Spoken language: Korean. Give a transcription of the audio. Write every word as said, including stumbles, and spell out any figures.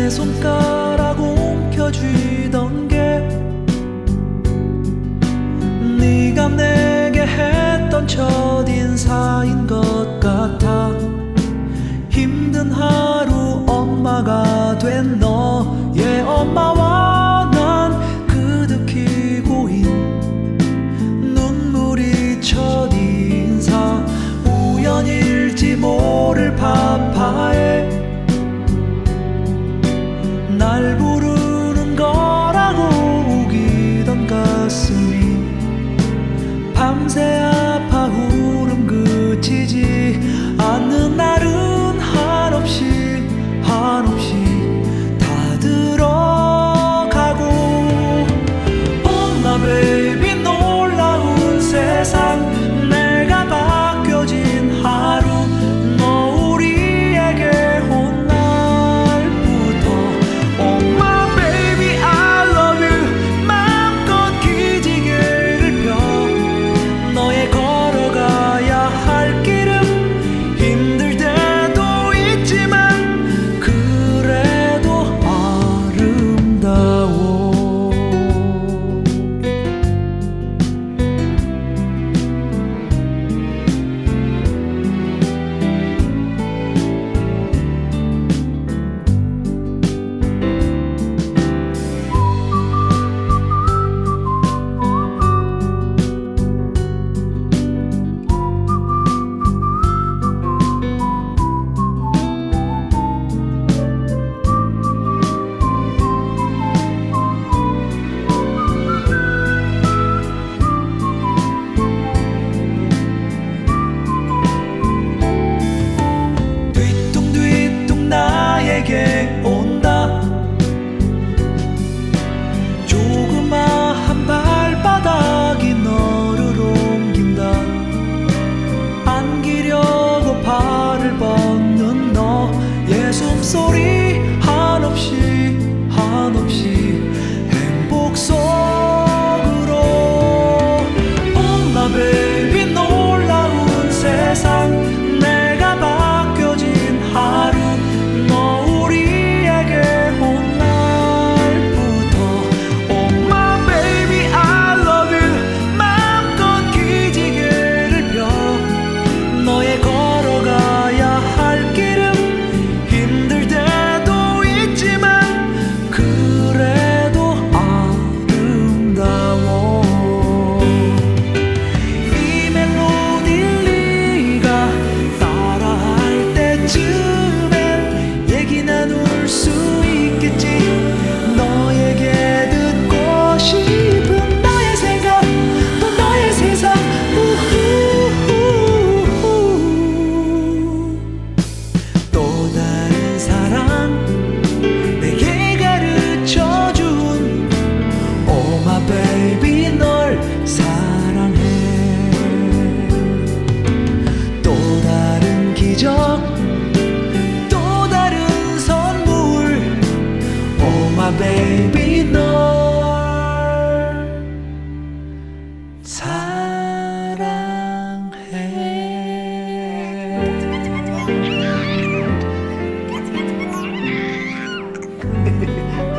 내 손가락 움켜쥐던 게 네가 내게 했던 첫인사인 것 같아. 힘든 하루 엄마가 된 너의 엄마와 난 그득히 고인 눈물이 첫인사. 우연일지 모를 파파에 날 부르는 거라고 우기던 가슴이 밤새 아파 울음 그치지 않는 날은 한없이 한없이 다 들어가고. 엄마 베이비 놀라운 세상 내가 바뀌어진 하루. 너 우리에게 온 날부터 엄마 베이비 I love you 맘껏 기지개를 펴. 너의 걸어가야 할 길은 힘들 때도 있지만 그래도 아름다워. 뒤뚱뒤뚱 나에게 온다. 조그마한 발바닥이 너를 옮긴다. 안기려고 발을 뻗는 너의 숨소리 한없이 한없이 행복 속으로. 엄마 베이비 놀라운 세상 내가 바뀌어진 하루. 너 우리에게 온 날부터 엄마 베이비 I love you 맘껏 기지개를 펴. 너의 걸어가야 할 길은 힘들 때도 있지만 그래도 아름다워. 이 멜로디를 네가 따라할 때쯤엔 얘기 나눌 수 있겠지. 너에게 듣고 싶은 너의 생각 또 너의 세상. 우후후후. 또 다른 사랑 내게 가르쳐준 오마 베이비 널 사랑해. 또 다른 기적 또 다른 선물 오마 베이비 널 사랑해.